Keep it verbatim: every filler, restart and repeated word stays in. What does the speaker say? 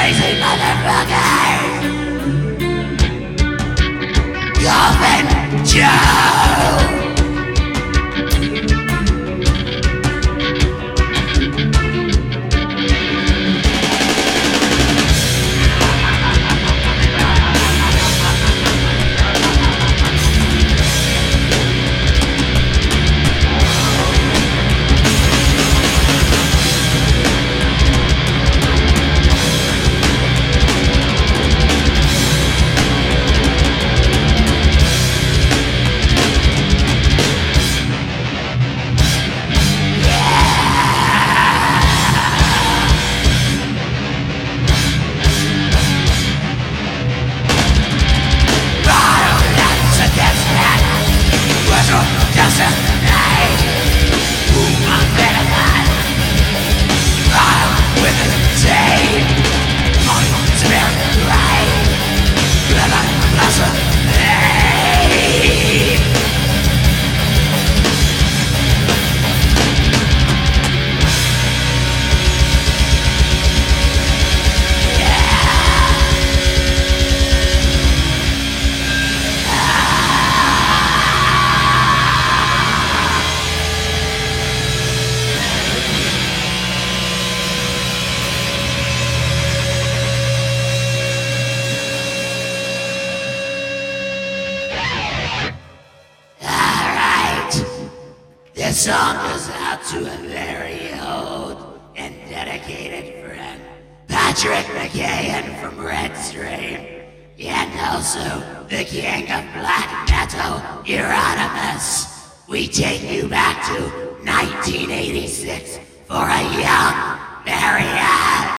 crazy motherfucker. Coffin Joe. This song goes out to a very old and dedicated friend, Patrick McKeon from Red Stream, and also the king of black metal, Euronymous. We take you back to nineteen eighty-six for a young Marianne.